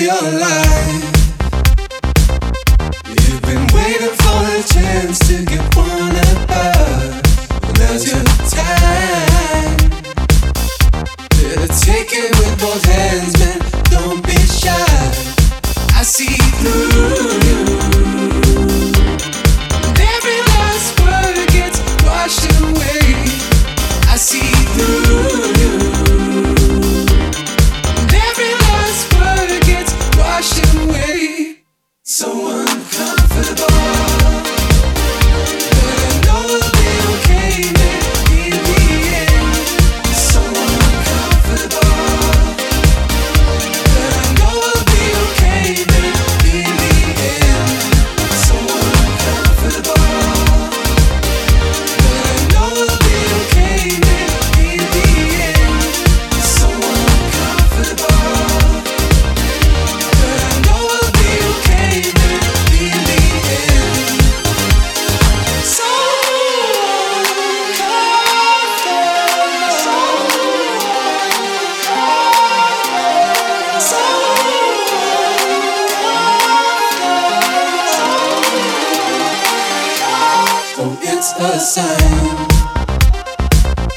your life. You've been waiting for a chance to get one above. Well, now's your time. Better take it with both hands, man. Don't be shy. I see through you. And every last word gets washed away. I see through you. And every last word gets washed away. So uncomfortable. But I know it'll be okay, man, in the end. So uncomfortable. But I know it'll be okay, man, in the end. So uncomfortable. But I know it'll be okay, man, in the end. So uncomfortable. But I know it'll be okay, man, in the end. So oh, it's a sign.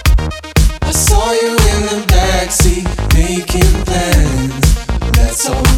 I saw you in the backseat making plans. That's all